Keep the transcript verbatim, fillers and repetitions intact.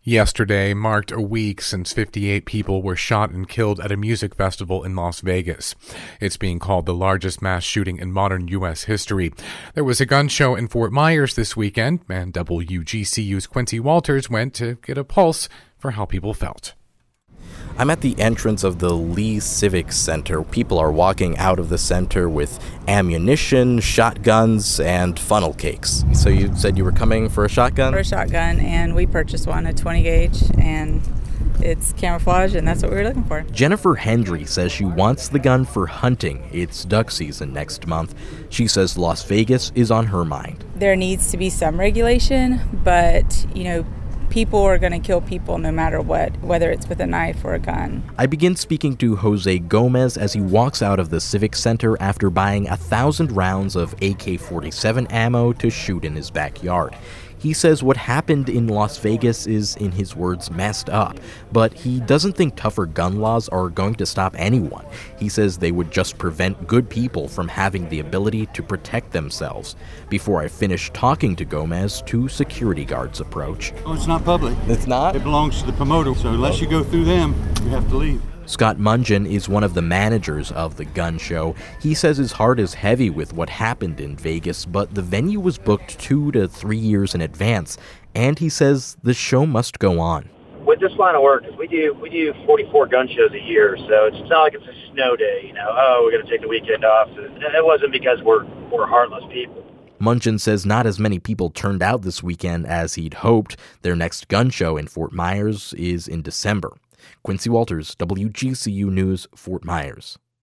Yesterday marked a week since fifty-eight people were shot and killed at a music festival in Las Vegas. It's being called the largest mass shooting in modern U S history. There was a gun show in Fort Myers this weekend, and W G C U's Quincy Walters went to get a pulse for how people felt. I'm at the entrance of the Lee Civic Center. People are walking out of the center with ammunition, shotguns, and funnel cakes. So you said you were coming for a shotgun? For a shotgun, and we purchased one, a twenty gauge, and it's camouflage, and that's what we were looking for. Jennifer Hendry says she wants the gun for hunting. It's duck season next month. She says Las Vegas is on her mind. There needs to be some regulation, but, you know, people are going to kill people no matter what, whether it's with a knife or a gun. I begin speaking to Jose Gomez as he walks out of the Civic Center after buying a thousand rounds of A K forty-seven ammo to shoot in his backyard. He says what happened in Las Vegas is, in his words, messed up, but he doesn't think tougher gun laws are going to stop anyone. He says they would just prevent good people from having the ability to protect themselves. Before I finish talking to Gomez, two security guards approach. Oh, it's not public. It's not? It belongs to the promoter, so unless you go through them, you have to leave. Scott Mungeon is one of the managers of the gun show. He says his heart is heavy with what happened in Vegas, but the venue was booked two to three years in advance, and he says the show must go on. With this line of work, we do we do forty-four gun shows a year, so it's not like it's a snow day, you know, oh, we're going to take the weekend off. It wasn't because we're, we're heartless people. Mungeon says not as many people turned out this weekend as he'd hoped. Their next gun show in Fort Myers is in December. Quincy Walters, W G C U News, Fort Myers.